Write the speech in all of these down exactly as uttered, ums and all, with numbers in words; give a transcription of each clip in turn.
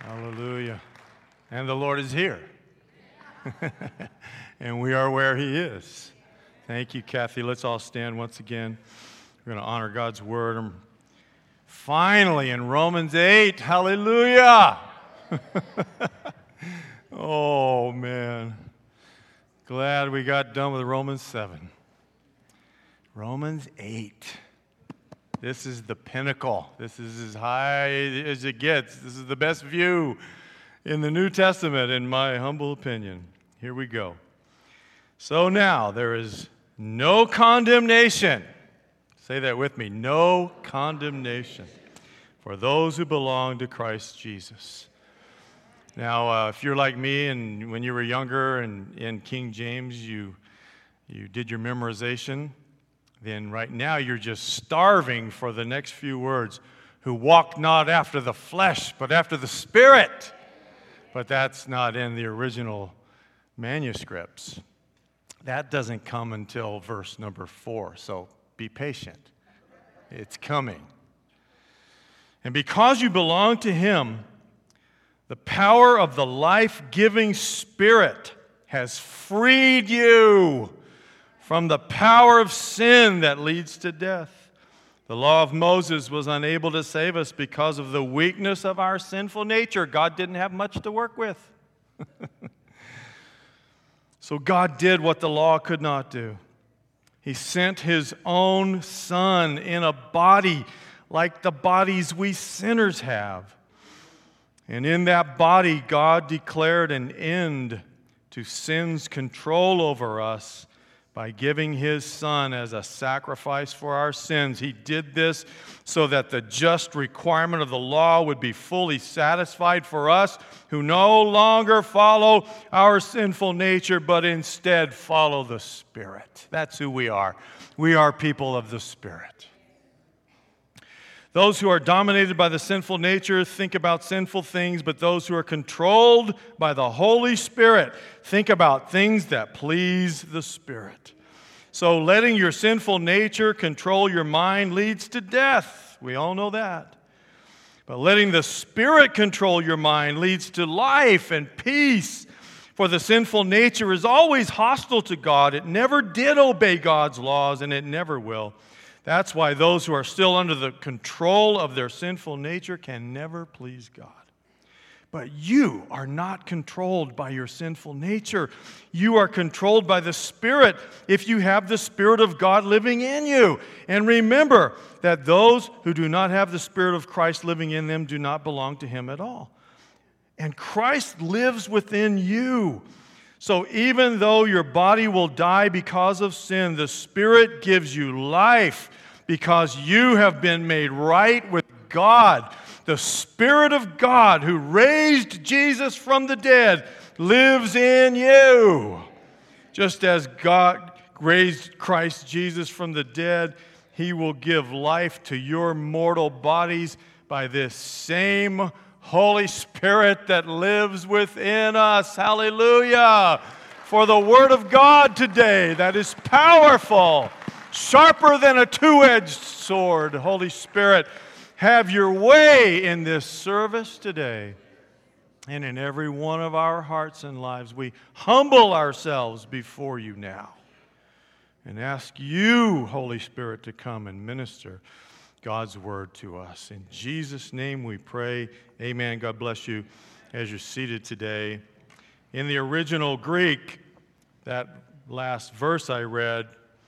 Hallelujah. And the Lord is here. And we are where He is. Thank you, Kathy. Let's all stand once again. We're going to honor God's Word. And finally, in Romans eight, hallelujah. Oh, man. Glad we got done with Romans seven. Romans eight. This is the pinnacle. This is as high as it gets. This is the best view in the New Testament, in my humble opinion. Here we go. So now, there is no condemnation. Say that with me. No condemnation for those who belong to Christ Jesus. Now, uh, if you're like me, and when you were younger and in King James, you you did your memorization, then right now you're just starving for the next few words. Who walk not after the flesh, but after the Spirit. But that's not in the original manuscripts. That doesn't come until verse number four, so be patient. It's coming. And because you belong to Him, the power of the life-giving Spirit has freed you from the power of sin that leads to death. The law of Moses was unable to save us because of the weakness of our sinful nature. God didn't have much to work with. So God did what the law could not do. He sent His own Son in a body like the bodies we sinners have. And in that body, God declared an end to sin's control over us by giving His Son as a sacrifice for our sins. He did this so that the just requirement of the law would be fully satisfied for us who no longer follow our sinful nature, but instead follow the Spirit. That's who we are. We are people of the Spirit. Those who are dominated by the sinful nature think about sinful things, but those who are controlled by the Holy Spirit think about things that please the Spirit. So letting your sinful nature control your mind leads to death. We all know that. But letting the Spirit control your mind leads to life and peace. For the sinful nature is always hostile to God. It never did obey God's laws, and it never will. That's why those who are still under the control of their sinful nature can never please God. But you are not controlled by your sinful nature. You are controlled by the Spirit if you have the Spirit of God living in you. And remember that those who do not have the Spirit of Christ living in them do not belong to Him at all. And Christ lives within you. So even though your body will die because of sin, the Spirit gives you life because you have been made right with God. The Spirit of God who raised Jesus from the dead lives in you. Just as God raised Christ Jesus from the dead, He will give life to your mortal bodies by this same Holy Spirit that lives within us. Hallelujah. For the Word of God today that is powerful, sharper than a two-edged sword. Holy Spirit, have your way in this service today and in every one of our hearts and lives. We humble ourselves before you now and ask you, Holy Spirit, to come and minister God's word to us. In Jesus' name we pray. Amen. God bless you as you're seated today. In the original Greek, that last verse I read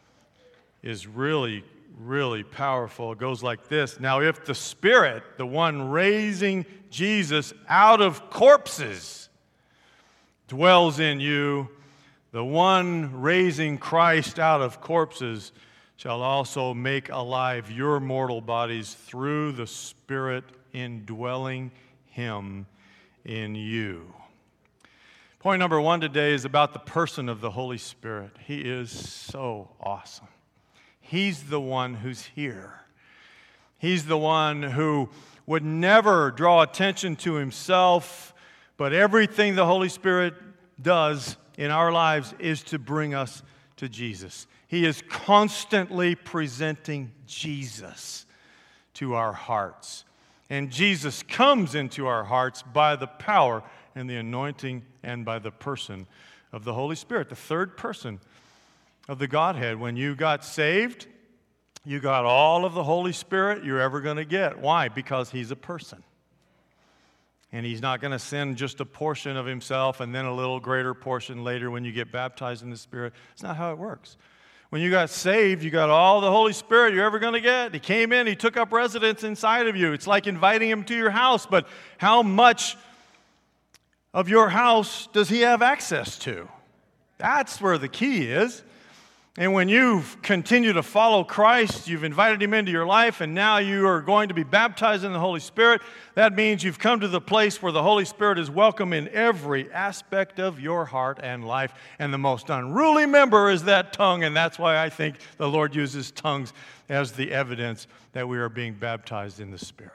is really, really powerful. It goes like this. Now, if the Spirit, the one raising Jesus out of corpses, dwells in you, the one raising Christ out of corpses shall also make alive your mortal bodies through the Spirit indwelling Him in you. Point number one today is about the person of the Holy Spirit. He is so awesome. He's the one who's here. He's the one who would never draw attention to Himself, but everything the Holy Spirit does in our lives is to bring us to Jesus. He is constantly presenting Jesus to our hearts. And Jesus comes into our hearts by the power and the anointing and by the person of the Holy Spirit, the third person of the Godhead. When you got saved, you got all of the Holy Spirit you're ever going to get. Why? Because He's a person. And He's not going to send just a portion of Himself and then a little greater portion later when you get baptized in the Spirit. It's not how it works. When you got saved, you got all the Holy Spirit you're ever going to get. He came in, He took up residence inside of you. It's like inviting Him to your house, but how much of your house does He have access to? That's where the key is. And when you continue to follow Christ, you've invited Him into your life, and now you are going to be baptized in the Holy Spirit. That means you've come to the place where the Holy Spirit is welcome in every aspect of your heart and life. And the most unruly member is that tongue, and that's why I think the Lord uses tongues as the evidence that we are being baptized in the Spirit.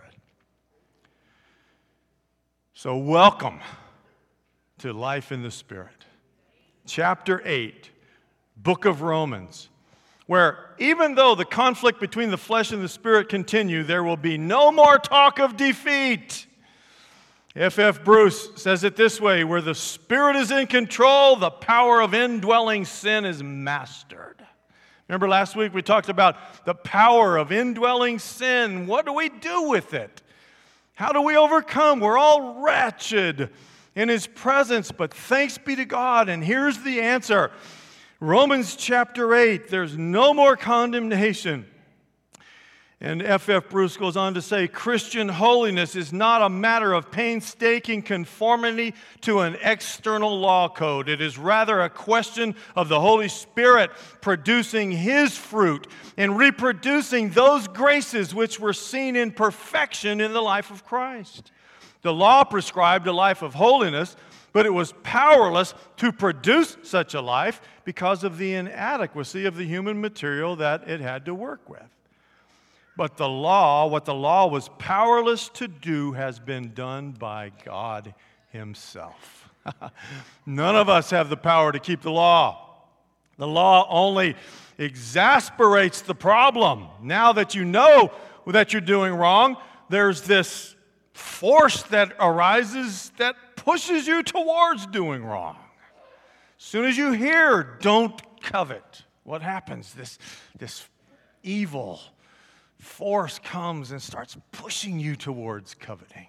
So welcome to life in the Spirit. Chapter eight. Book of Romans, where even though the conflict between the flesh and the Spirit continue, there will be no more talk of defeat. F F Bruce says it this way: where the Spirit is in control, the power of indwelling sin is mastered. Remember last week we talked about the power of indwelling sin. What do we do with it? How do we overcome? We're all wretched in His presence, but thanks be to God, and here's the answer. Romans chapter eight, there's no more condemnation. And F F Bruce goes on to say, Christian holiness is not a matter of painstaking conformity to an external law code. It is rather a question of the Holy Spirit producing His fruit and reproducing those graces which were seen in perfection in the life of Christ. The law prescribed a life of holiness, but it was powerless to produce such a life because of the inadequacy of the human material that it had to work with. But the law, what the law was powerless to do, has been done by God Himself. None of us have the power to keep the law. The law only exasperates the problem. Now that you know that you're doing wrong, there's this force that arises that pushes you towards doing wrong. As soon as you hear, don't covet, what happens? This, this evil force comes and starts pushing you towards coveting.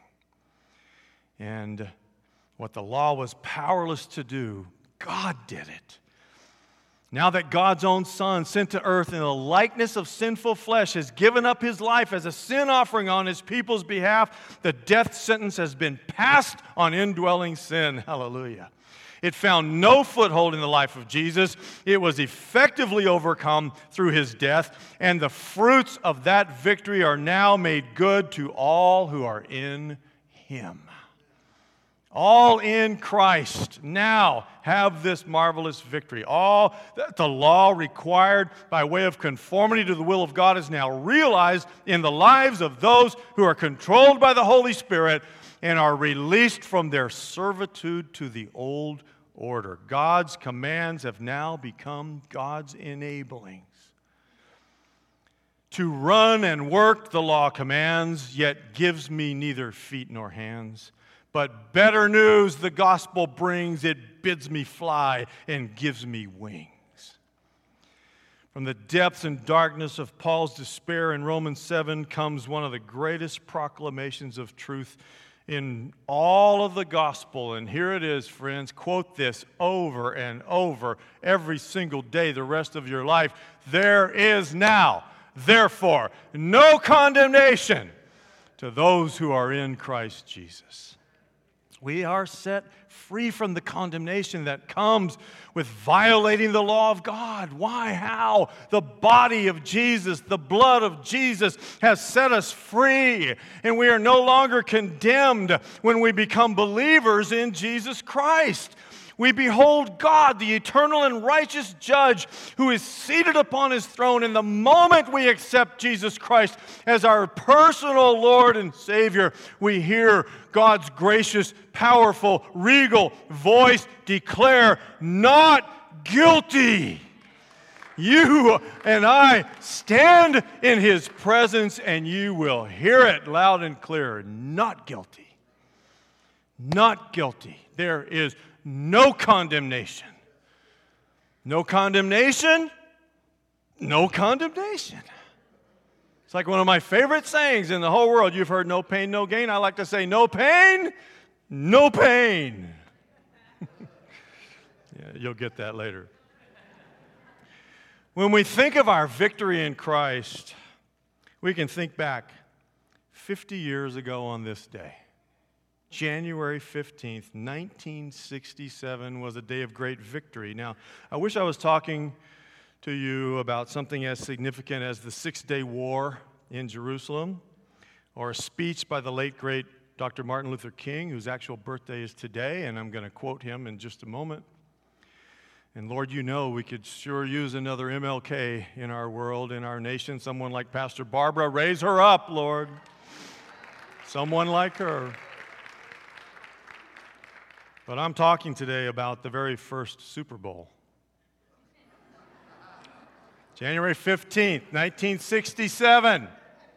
And what the law was powerless to do, God did it. Now that God's own Son, sent to earth in the likeness of sinful flesh, has given up His life as a sin offering on His people's behalf, the death sentence has been passed on indwelling sin. Hallelujah. It found no foothold in the life of Jesus. It was effectively overcome through His death, and the fruits of that victory are now made good to all who are in Him. All in Christ now have this marvelous victory. All that the law required by way of conformity to the will of God is now realized in the lives of those who are controlled by the Holy Spirit and are released from their servitude to the old order. God's commands have now become God's enablings. To run and work the law commands, yet gives me neither feet nor hands. But better news the gospel brings, it bids me fly and gives me wings. From the depths and darkness of Paul's despair in Romans seven comes one of the greatest proclamations of truth in all of the gospel. And here it is, friends. Quote this over and over every single day the rest of your life. There is now, therefore, no condemnation to those who are in Christ Jesus. We are set free from the condemnation that comes with violating the law of God. Why? How? The body of Jesus, the blood of Jesus has set us free, and we are no longer condemned when we become believers in Jesus Christ. We behold God, the eternal and righteous judge, who is seated upon His throne. And the moment we accept Jesus Christ as our personal Lord and Savior, we hear God's gracious, powerful, regal voice declare, "Not guilty." You and I stand in his presence, and you will hear it loud and clear. Not guilty. Not guilty. There is no condemnation. No condemnation. No condemnation. It's like one of my favorite sayings in the whole world. You've heard no pain, no gain. I like to say no pain, no pain. Yeah, you'll get that later. When we think of our victory in Christ, we can think back fifty years ago on this day. January fifteenth, nineteen sixty-seven was a day of great victory. Now, I wish I was talking to you about something as significant as the Six-Day War in Jerusalem, or a speech by the late, great Doctor Martin Luther King, whose actual birthday is today, and I'm going to quote him in just a moment. And Lord, you know we could sure use another M L K in our world, in our nation, someone like Pastor Barbara. Raise her up, Lord. Someone like her. But I'm talking today about the very first Super Bowl. January fifteenth, nineteen sixty-seven.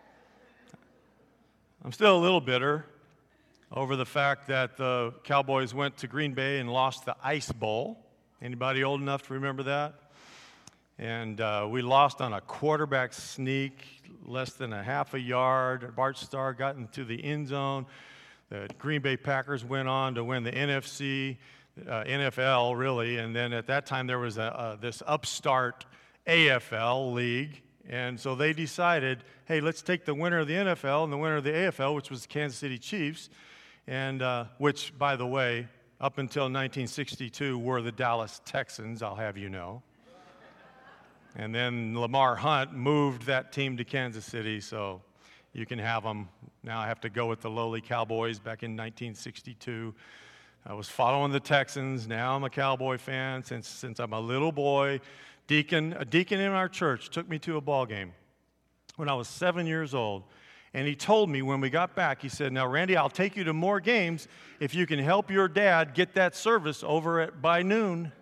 I'm still a little bitter over the fact that the Cowboys went to Green Bay and lost the Ice Bowl. Anybody old enough to remember that? And uh, we lost on a quarterback sneak, less than a half a yard. Bart Starr got into the end zone. The Green Bay Packers went on to win the N F C, uh, N F L, really. And then at that time, there was a, uh, this upstart A F L league. And so they decided, hey, let's take the winner of the N F L and the winner of the A F L, which was the Kansas City Chiefs, and uh, which, by the way, up until nineteen sixty-two were the Dallas Texans, I'll have you know. And then Lamar Hunt moved that team to Kansas City, so you can have them. Now I have to go with the lowly Cowboys back in nineteen sixty-two. I was following the Texans. Now I'm a Cowboy fan since, since I'm a little boy. Deacon, a deacon in our church took me to a ball game when I was seven years old. And he told me when we got back, he said, now, Randy, I'll take you to more games if you can help your dad get that service over at by noon.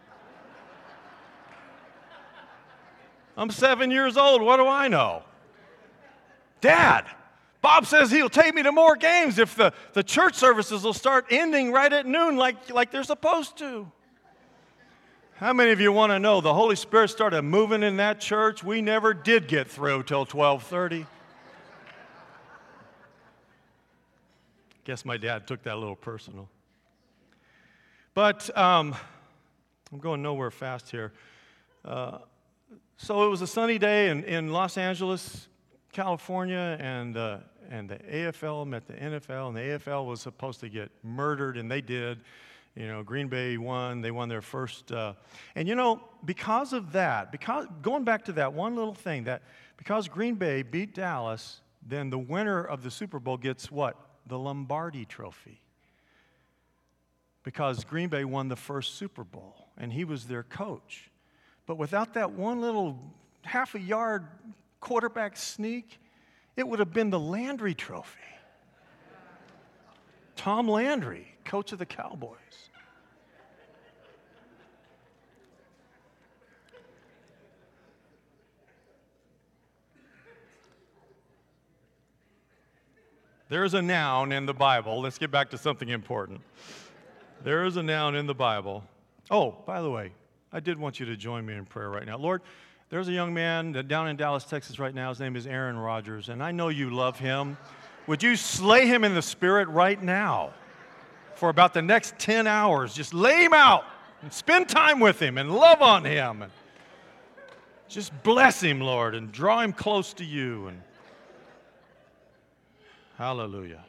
I'm seven years old. What do I know? Dad, Bob says he'll take me to more games if the, the church services will start ending right at noon like, like they're supposed to. How many of you want to know the Holy Spirit started moving in that church? We never did get through till twelve thirty. Guess my dad took that a little personal. But um, I'm going nowhere fast here. Uh, so it was a sunny day in, in Los Angeles, California, and, uh, and the A F L met the N F L, and the A F L was supposed to get murdered, and they did. You know, Green Bay won. They won their first. Uh, and, you know, because of that, because going back to that one little thing, that because Green Bay beat Dallas, then the winner of the Super Bowl gets what? The Lombardi Trophy. Because Green Bay won the first Super Bowl, and he was their coach. But without that one little half a yard quarterback sneak, it would have been the Landry Trophy. Tom Landry, coach of the Cowboys. There's a noun in the Bible. Let's get back to something important. There is a noun in the Bible. Oh, by the way, I did want you to join me in prayer right now. Lord, there's a young man down in Dallas, Texas right now. His name is Aaron Rodgers, and I know you love him. Would you slay him in the spirit right now for about the next ten hours? Just lay him out and spend time with him and love on him. And just bless him, Lord, and draw him close to you. And hallelujah.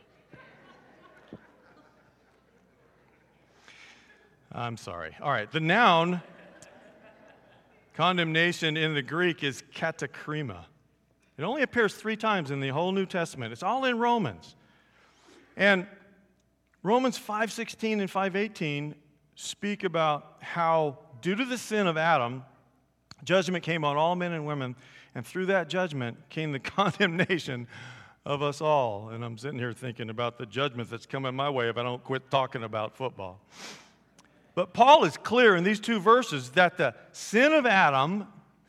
I'm sorry. All right, the noun condemnation in the Greek is katakrima. It only appears three times in the whole New Testament. It's all in Romans. And Romans five sixteen and five eighteen speak about how, due to the sin of Adam, judgment came on all men and women, and through that judgment came the condemnation of us all. And I'm sitting here thinking about the judgment that's coming my way if I don't quit talking about football. But Paul is clear in these two verses that the sin of Adam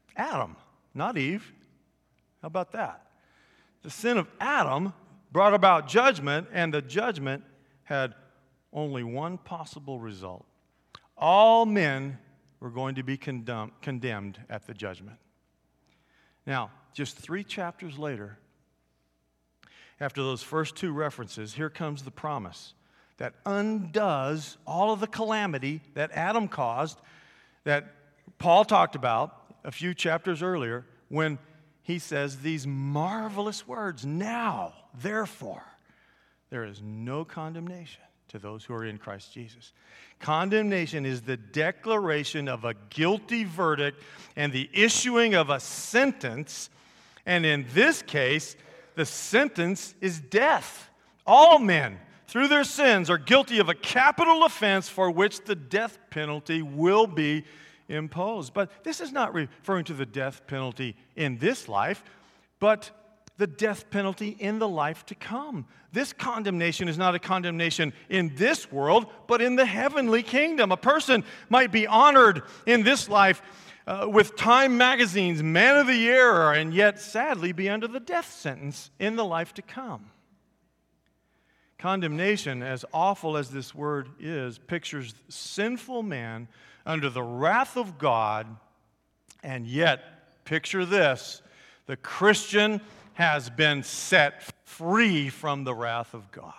Adam, not Eve. How about that? The sin of Adam brought about judgment, and the judgment had only one possible result. All men were going to be condemned, condemned at the judgment. Now, just three chapters later, after those first two references, here comes the promise that undoes all of the calamity that Adam caused, that Paul talked about a few chapters earlier, when he says these marvelous words, now, therefore, there is no condemnation to those who are in Christ Jesus. Condemnation is the declaration of a guilty verdict and the issuing of a sentence, and in this case, the sentence is death. All men, through their sins, are guilty of a capital offense for which the death penalty will be imposed. But this is not referring to the death penalty in this life, but the death penalty in the life to come. This condemnation is not a condemnation in this world, but in the heavenly kingdom. A person might be honored in this life uh, with Time Magazine's Man of the Year, and yet sadly be under the death sentence in the life to come. Condemnation, as awful as this word is, pictures sinful man under the wrath of God, and yet, picture this, the Christian has been set free from the wrath of God.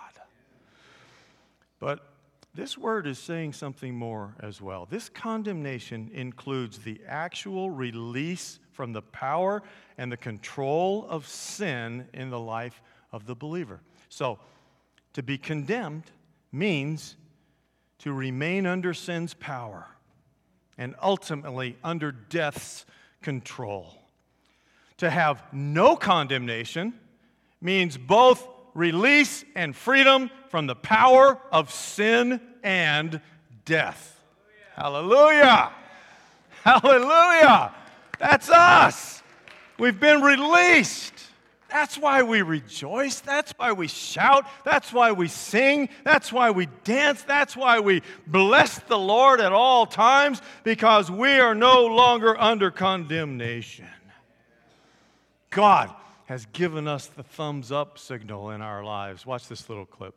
But this word is saying something more as well. This condemnation includes the actual release from the power and the control of sin in the life of the believer. So, to be condemned means to remain under sin's power and ultimately under death's control. To have no condemnation means both release and freedom from the power of sin and death. Hallelujah! Hallelujah! That's us! We've been released. That's why we rejoice. That's why we shout. That's why we sing. That's why we dance. That's why we bless the Lord at all times, because we are no longer under condemnation. God has given us the thumbs up signal in our lives. Watch this little clip.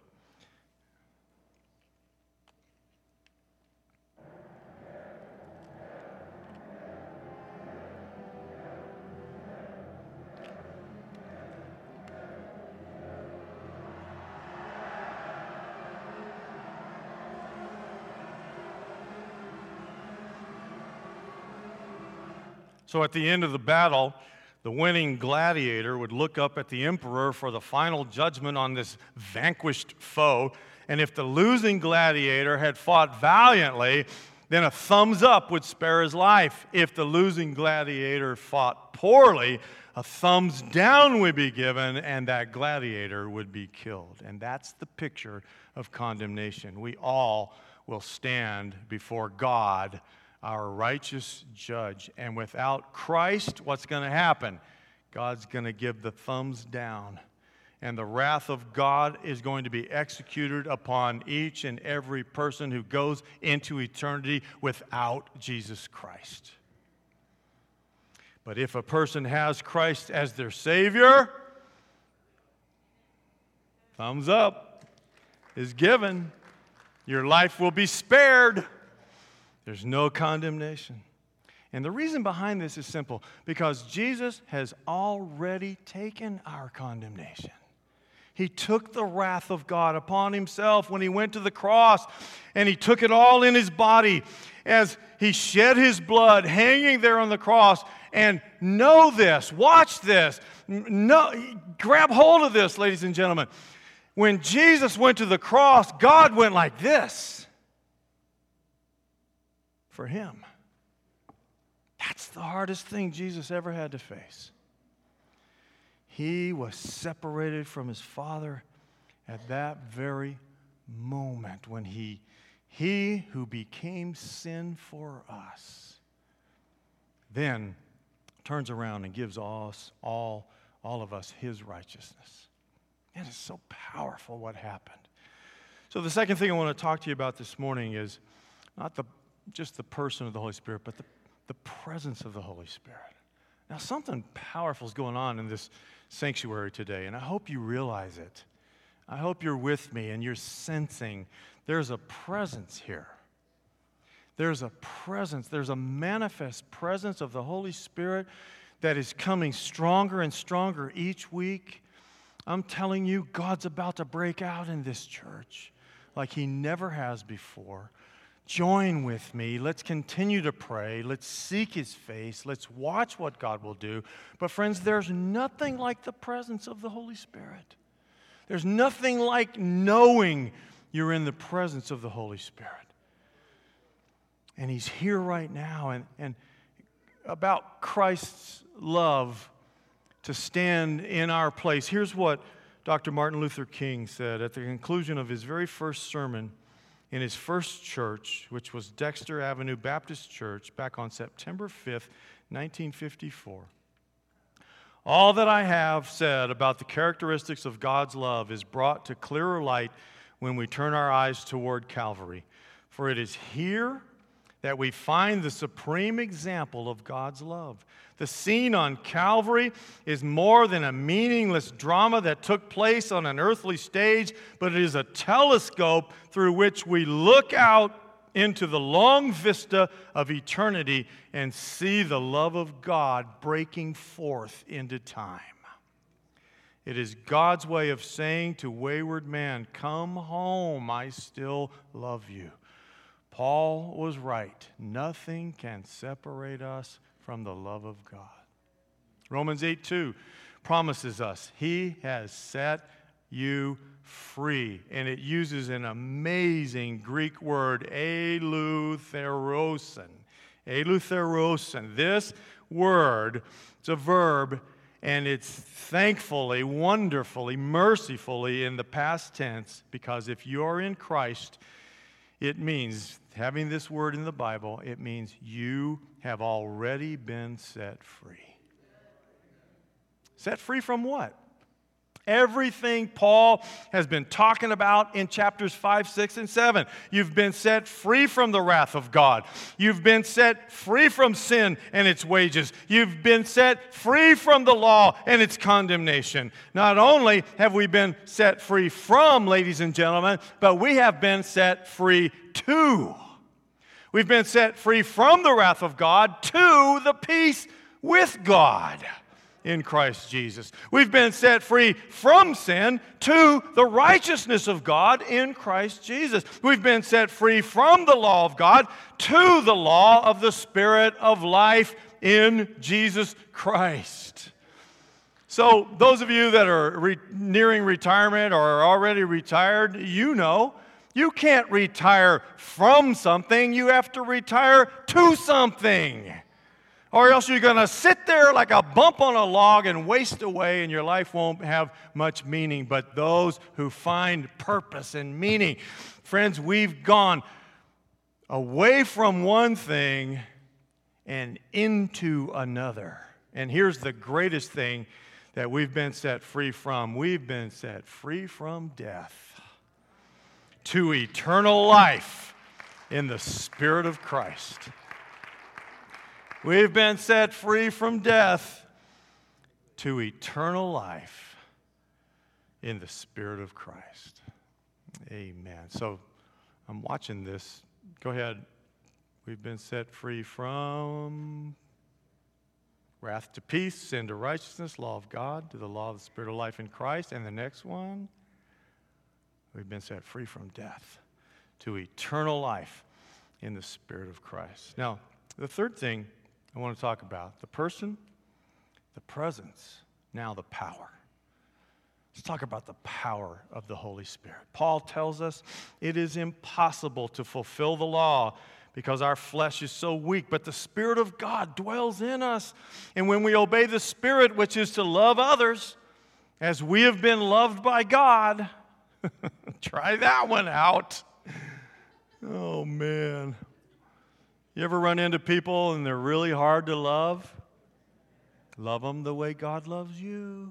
So at the end of the battle, the winning gladiator would look up at the emperor for the final judgment on this vanquished foe. And if the losing gladiator had fought valiantly, then a thumbs up would spare his life. If the losing gladiator fought poorly, a thumbs down would be given, and that gladiator would be killed. And that's the picture of condemnation. We all will stand before God, our righteous judge. And without Christ, what's going to happen? God's going to give the thumbs down. And the wrath of God is going to be executed upon each and every person who goes into eternity without Jesus Christ. But if a person has Christ as their Savior, thumbs up is given. Your life will be spared. There's no condemnation. And the reason behind this is simple, because Jesus has already taken our condemnation. He took the wrath of God upon himself when he went to the cross, and he took it all in his body as he shed his blood hanging there on the cross. And know this, watch this, no, grab hold of this, ladies and gentlemen. When Jesus went to the cross, God went like this for him. That's the hardest thing Jesus ever had to face. He was separated from his Father at that very moment when he, he who became sin for us, then turns around and gives us all, all of us his righteousness. It is so powerful what happened. So the second thing I want to talk to you about this morning is not the just the person of the Holy Spirit, but the, the presence of the Holy Spirit. Now, something powerful is going on in this sanctuary today, and I hope you realize it. I hope you're with me and you're sensing there's a presence here. There's a presence, there's a manifest presence of the Holy Spirit that is coming stronger and stronger each week. I'm telling you, God's about to break out in this church like He never has before. Join with me. Let's continue to pray. Let's seek His face. Let's watch what God will do. But friends, there's nothing like the presence of the Holy Spirit. There's nothing like knowing you're in the presence of the Holy Spirit. And He's here right now. And, and about Christ's love to stand in our place, here's what Doctor Martin Luther King said at the conclusion of his very first sermon in his first church, which was Dexter Avenue Baptist Church, back on September fifth, nineteen fifty-four. All that I have said about the characteristics of God's love is brought to clearer light when we turn our eyes toward Calvary. For it is here that we find the supreme example of God's love. The scene on Calvary is more than a meaningless drama that took place on an earthly stage, but it is a telescope through which we look out into the long vista of eternity and see the love of God breaking forth into time. It is God's way of saying to wayward man, "Come home, I still love you." Paul was right. Nothing can separate us from the love of God. Romans eight two promises us He has set you free. And it uses an amazing Greek word, eleutherosin. Eleutherosin. This word, it's a verb, and it's thankfully, wonderfully, mercifully in the past tense, because if you're in Christ, it means, having this word in the Bible, it means you have already been set free. Set free from what? Everything Paul has been talking about in chapters five, six, and seven. You've been set free from the wrath of God. You've been set free from sin and its wages. You've been set free from the law and its condemnation. Not only have we been set free from, ladies and gentlemen, but we have been set free to. We've been set free from the wrath of God to the peace with God in Christ Jesus. We've been set free from sin to the righteousness of God in Christ Jesus. We've been set free from the law of God to the law of the Spirit of life in Jesus Christ. So those of you that are re- nearing retirement or are already retired, you know, you can't retire from something. You have to retire to something. Or else you're going to sit there like a bump on a log and waste away, and your life won't have much meaning. But those who find purpose and meaning, friends, we've gone away from one thing and into another. And here's the greatest thing that we've been set free from. We've been set free from death to eternal life in the Spirit of Christ. We've been set free from death to eternal life in the Spirit of Christ. Amen. So I'm watching this. Go ahead. We've been set free from wrath to peace, sin to righteousness, law of God to the law of the Spirit of life in Christ. And the next one, we've been set free from death to eternal life in the Spirit of Christ. Now, the third thing I want to talk about, the person, the presence, now the power. Let's talk about the power of the Holy Spirit. Paul tells us it is impossible to fulfill the law because our flesh is so weak, but the Spirit of God dwells in us. And when we obey the Spirit, which is to love others as we have been loved by God, try that one out. Oh, man. You ever run into people and they're really hard to love? Love them the way God loves you.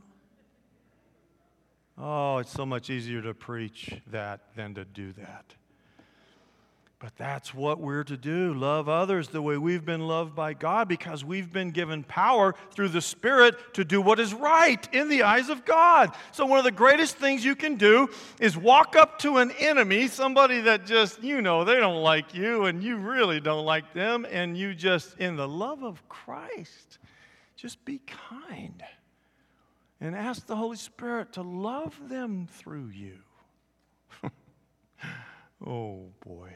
Oh, it's so much easier to preach that than to do that. But that's what we're to do, love others the way we've been loved by God, because we've been given power through the Spirit to do what is right in the eyes of God. So one of the greatest things you can do is walk up to an enemy, somebody that just, you know, they don't like you and you really don't like them, and you just, in the love of Christ, just be kind and ask the Holy Spirit to love them through you. Oh, boy.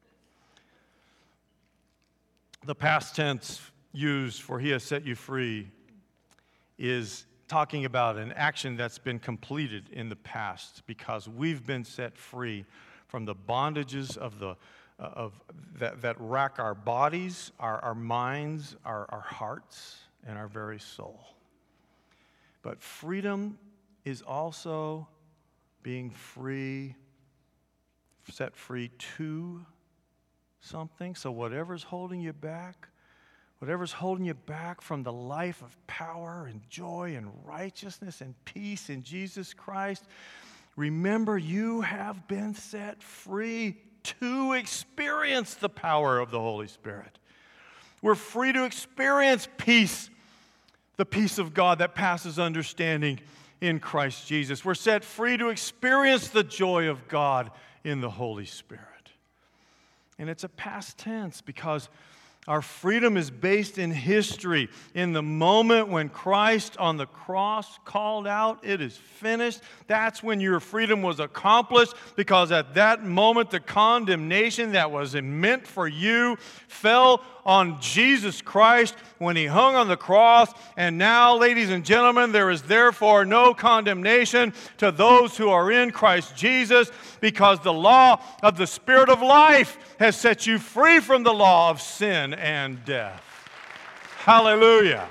The past tense used for he has set you free is talking about an action that's been completed in the past, because we've been set free from the bondages of the uh, of that, that rack our bodies, our, our minds, our, our hearts, and our very soul. But freedom is also being free, set free to something. So whatever's holding you back, whatever's holding you back from the life of power and joy and righteousness and peace in Jesus Christ, remember you have been set free to experience the power of the Holy Spirit. We're free to experience peace, the peace of God that passes understanding in Christ Jesus. We're set free to experience the joy of God in the Holy Spirit. And it's a past tense because our freedom is based in history. In the moment when Christ on the cross called out, "It is finished," that's when your freedom was accomplished, because at that moment the condemnation that was meant for you fell on Jesus Christ when He hung on the cross. And now, ladies and gentlemen, there is therefore no condemnation to those who are in Christ Jesus, because the law of the Spirit of life has set you free from the law of sin and death. Hallelujah.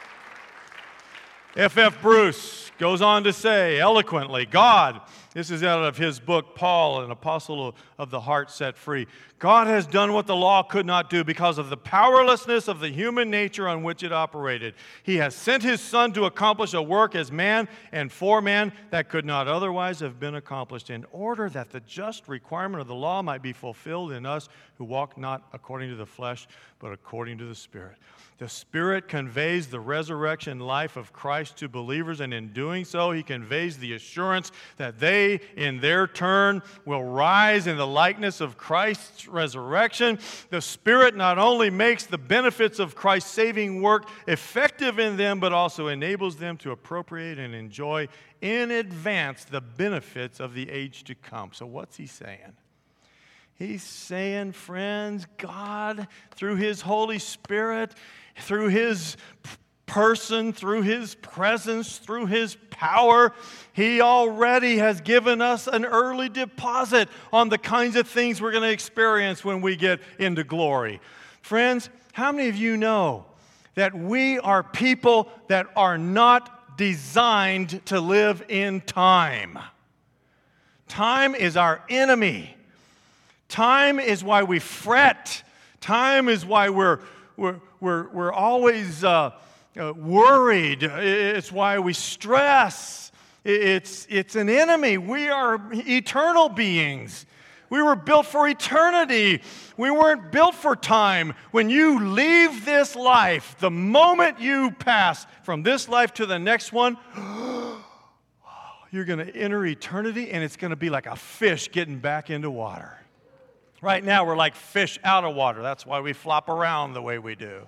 F F Bruce goes on to say eloquently, God, this is out of his book, Paul, an apostle of the heart set free. God has done what the law could not do because of the powerlessness of the human nature on which it operated. He has sent His Son to accomplish a work as man and for man that could not otherwise have been accomplished, in order that the just requirement of the law might be fulfilled in us who walk not according to the flesh, but according to the Spirit. The Spirit conveys the resurrection life of Christ to believers, and in doing so, He conveys the assurance that they, in their turn, will rise in the likeness of Christ's resurrection. The Spirit not only makes the benefits of Christ's saving work effective in them, but also enables them to appropriate and enjoy in advance the benefits of the age to come. So what's he saying? He's saying, friends, God, through His Holy Spirit, through His person, through His presence, through His power, He already has given us an early deposit on the kinds of things we're going to experience when we get into glory. Friends, how many of you know that we are people that are not designed to live in time? Time is our enemy. Time is why we fret. Time is why we're we're we're, we're always uh, uh, worried. It's why we stress. It's it's an enemy. We are eternal beings. We were built for eternity. We weren't built for time. When you leave this life, the moment you pass from this life to the next one, you're going to enter eternity, and it's going to be like a fish getting back into water. Right now, we're like fish out of water. That's why we flop around the way we do.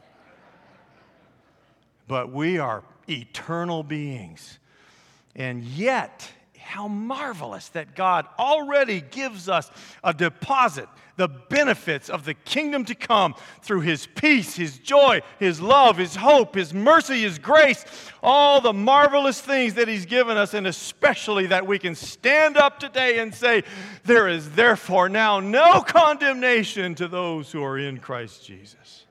But we are eternal beings. And yet, how marvelous that God already gives us a deposit, the benefits of the kingdom to come through His peace, His joy, His love, His hope, His mercy, His grace, all the marvelous things that He's given us, and especially that we can stand up today and say, there is therefore now no condemnation to those who are in Christ Jesus.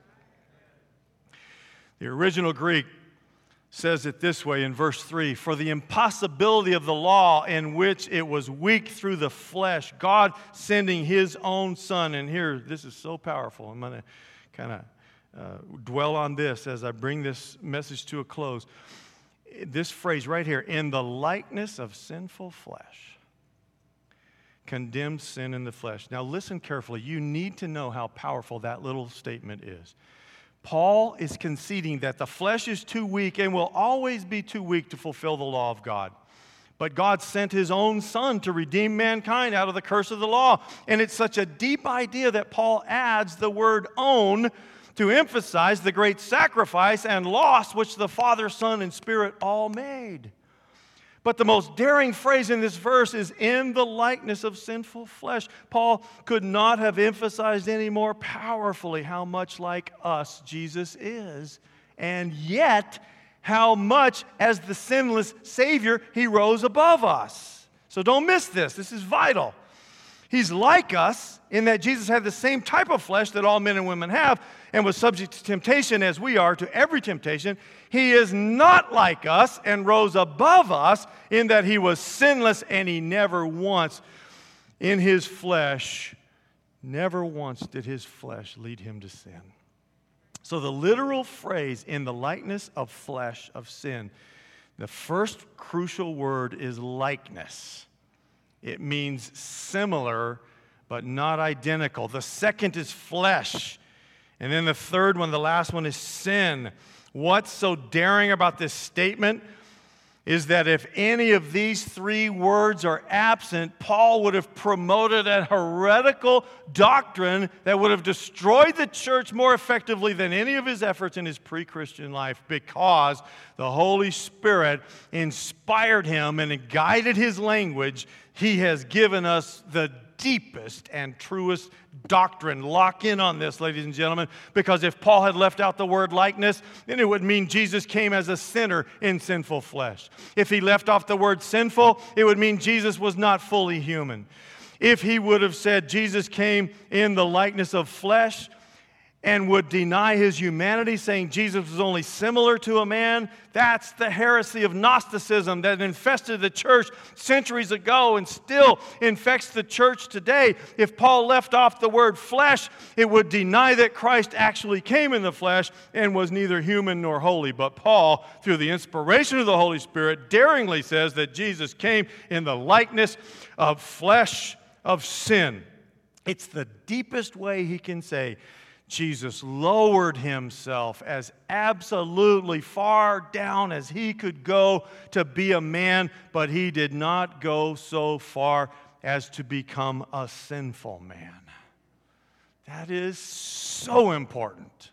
The original Greek says it this way in verse three, for the impossibility of the law in which it was weak through the flesh, God sending His own Son. And here, this is so powerful. I'm going to kind of uh, dwell on this as I bring this message to a close. This phrase right here, in the likeness of sinful flesh. condemned sin in the flesh. Now listen carefully. You need to know how powerful that little statement is. Paul is conceding that the flesh is too weak and will always be too weak to fulfill the law of God. But God sent his own Son to redeem mankind out of the curse of the law. And it's such a deep idea that Paul adds the word own to emphasize the great sacrifice and loss which the Father, Son, and Spirit all made. But the most daring phrase in this verse is in the likeness of sinful flesh. Paul could not have emphasized any more powerfully how much like us Jesus is, and yet how much as the sinless Savior he rose above us. So don't miss this. This is vital. He's like us in that Jesus had the same type of flesh that all men and women have and was subject to temptation as we are to every temptation. He is not like us and rose above us in that he was sinless and he never once in his flesh, never once did his flesh lead him to sin. So the literal phrase, in the likeness of flesh of sin, the first crucial word is likeness. It means similar, but not identical. The second is flesh. And then the third one, the last one, is sin. What's so daring about this statement is that if any of these three words are absent, Paul would have promoted a heretical doctrine that would have destroyed the church more effectively than any of his efforts in his pre-Christian life, because the Holy Spirit inspired him and guided his language. He has given us the deepest and truest doctrine. Lock in on this, ladies and gentlemen, because if Paul had left out the word likeness, then it would mean Jesus came as a sinner in sinful flesh. If he left off the word sinful, it would mean Jesus was not fully human. If he would have said Jesus came in the likeness of flesh and would deny his humanity, saying Jesus was only similar to a man, that's the heresy of Gnosticism that infested the church centuries ago and still infects the church today. If Paul left off the word flesh, it would deny that Christ actually came in the flesh and was neither human nor holy. But Paul, through the inspiration of the Holy Spirit, daringly says that Jesus came in the likeness of flesh of sin. It's the deepest way he can say Jesus lowered himself as absolutely far down as he could go to be a man, but he did not go so far as to become a sinful man. That is so important.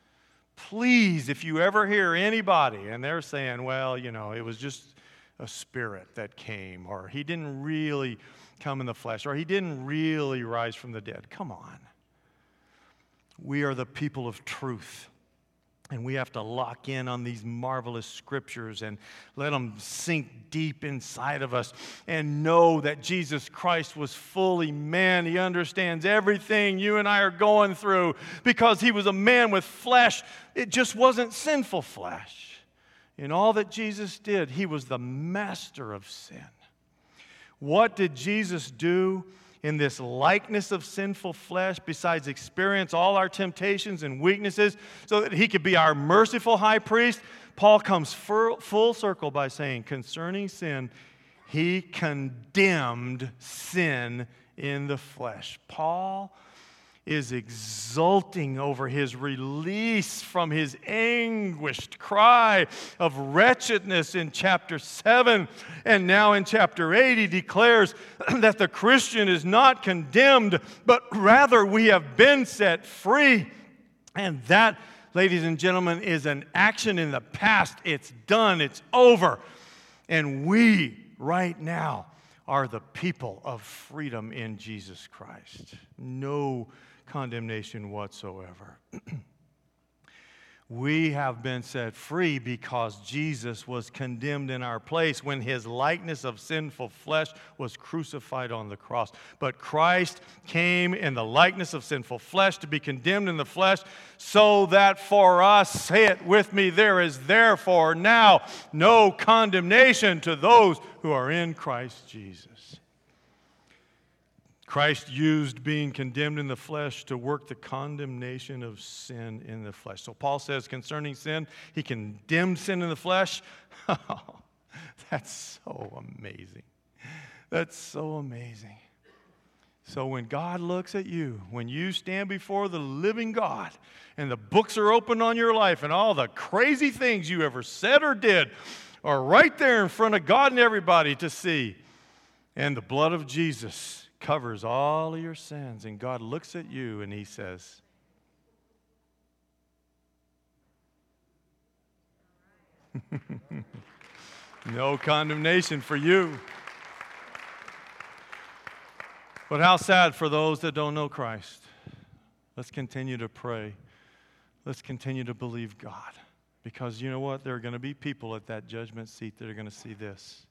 Please, if you ever hear anybody and they're saying, well, you know, it was just a spirit that came, or he didn't really come in the flesh, or he didn't really rise from the dead. Come on. We are the people of truth, and we have to lock in on these marvelous scriptures and let them sink deep inside of us and know that Jesus Christ was fully man. He understands everything you and I are going through because he was a man with flesh. It just wasn't sinful flesh. In all that Jesus did, he was the master of sin. What did Jesus do in this likeness of sinful flesh, besides experience all our temptations and weaknesses so that he could be our merciful high priest? Paul comes full circle by saying, concerning sin, he condemned sin in the flesh. Paul is exulting over his release from his anguished cry of wretchedness in chapter seven. And now in chapter eight, he declares that the Christian is not condemned, but rather we have been set free. And that, ladies and gentlemen, is an action in the past. It's done. It's over. And we, right now, are the people of freedom in Jesus Christ. No condemnation whatsoever. We have been set free because Jesus was condemned in our place when his likeness of sinful flesh was crucified on the cross. But Christ came in the likeness of sinful flesh to be condemned in the flesh, so that for us, say it with me, there is therefore now no condemnation to those who are in Christ Jesus. Christ used being condemned in the flesh to work the condemnation of sin in the flesh. So Paul says concerning sin, he condemned sin in the flesh. Oh, that's so amazing. That's so amazing. So when God looks at you, when you stand before the living God, and the books are open on your life, and all the crazy things you ever said or did are right there in front of God and everybody to see, and the blood of Jesus covers all of your sins, and God looks at you and He says, no condemnation for you. But how sad for those that don't know Christ. Let's continue to pray. Let's continue to believe God. Because you know what? There are going to be people at that judgment seat that are going to see this.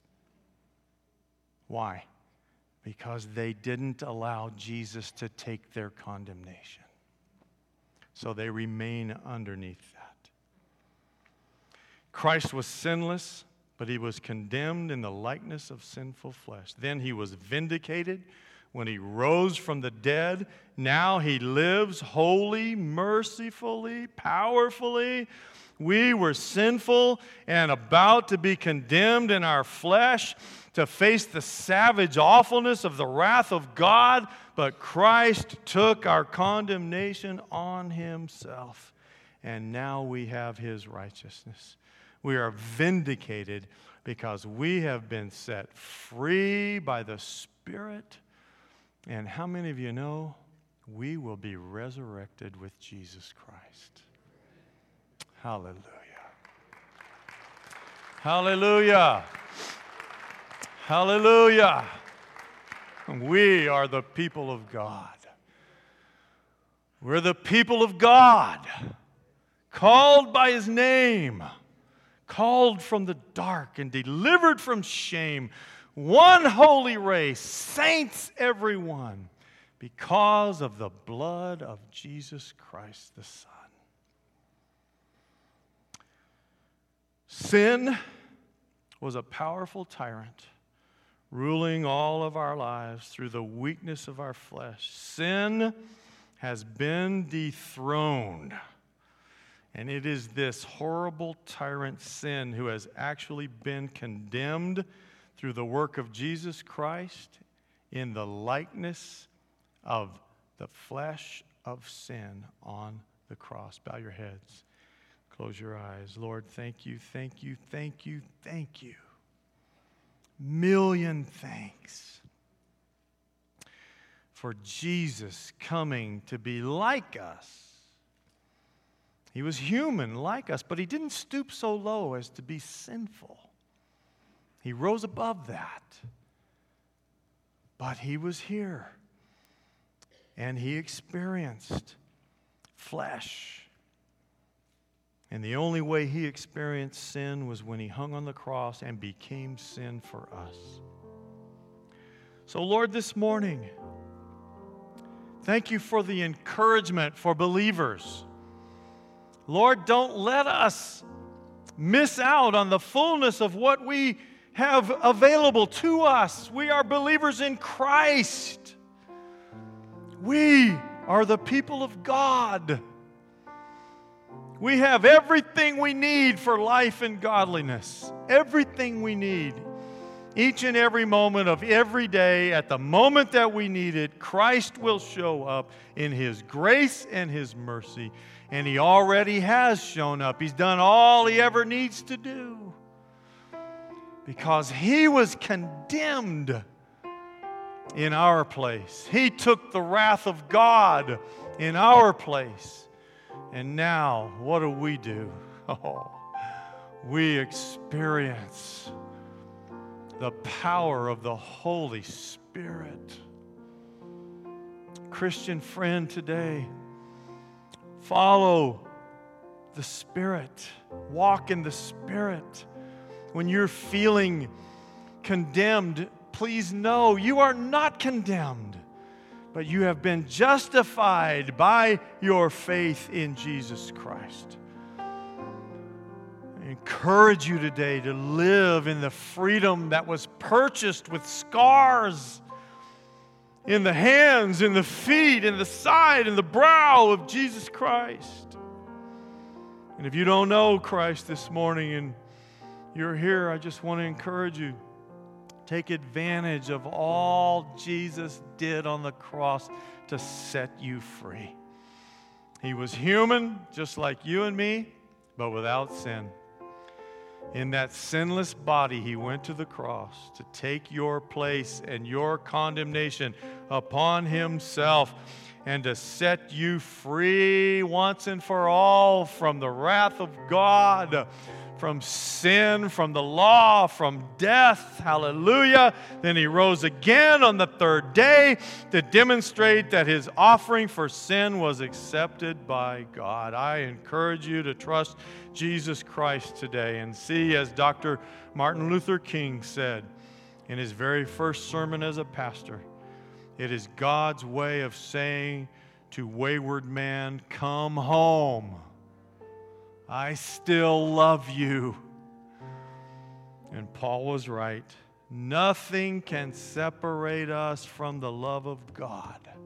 Why? Because they didn't allow Jesus to take their condemnation. So they remain underneath that. Christ was sinless, but He was condemned in the likeness of sinful flesh. Then He was vindicated when He rose from the dead. Now He lives holy, mercifully, powerfully. We were sinful and about to be condemned in our flesh to face the savage awfulness of the wrath of God, but Christ took our condemnation on Himself, and now we have His righteousness. We are vindicated because we have been set free by the Spirit. And how many of you know we will be resurrected with Jesus Christ? Hallelujah. Hallelujah. Hallelujah. We are the people of God. We're the people of God, called by His name, called from the dark and delivered from shame. One holy race, saints everyone, because of the blood of Jesus Christ the Son. Sin was a powerful tyrant, ruling all of our lives through the weakness of our flesh. Sin has been dethroned. And it is this horrible tyrant sin who has actually been condemned through the work of Jesus Christ in the likeness of the flesh of sin on the cross. Bow your heads. Close your eyes. Lord, thank you, thank you, thank you, thank you. Million thanks for Jesus coming to be like us. He was human like us, but He didn't stoop so low as to be sinful. He rose above that. But He was here. And He experienced flesh. And the only way He experienced sin was when He hung on the cross and became sin for us. So, Lord, this morning, thank you for the encouragement for believers. Lord, don't let us miss out on the fullness of what we have available to us. We are believers in Christ. We are the people of God. We have everything we need for life and godliness. Everything we need. Each and every moment of every day, at the moment that we need it, Christ will show up in His grace and His mercy. And He already has shown up. He's done all He ever needs to do. Because He was condemned in our place. He took the wrath of God in our place. And now, what do we do? Oh, we experience the power of the Holy Spirit. Christian friend today, follow the Spirit. Walk in the Spirit. When you're feeling condemned, please know you are not condemned, but you have been justified by your faith in Jesus Christ. I encourage you today to live in the freedom that was purchased with scars in the hands, in the feet, in the side, in the brow of Jesus Christ. And if you don't know Christ this morning and you're here, I just want to encourage you Take advantage of all Jesus did on the cross to set you free. He was human, just like you and me, but without sin. In that sinless body, he went to the cross to take your place and your condemnation upon himself and to set you free once and for all from the wrath of God, from sin, from the law, from death. Hallelujah. Then he rose again on the third day to demonstrate that his offering for sin was accepted by God. I encourage you to trust Jesus Christ today and see, as Doctor Martin Luther King said in his very first sermon as a pastor, it is God's way of saying to wayward man, come home. I still love you. And Paul was right. Nothing can separate us from the love of God.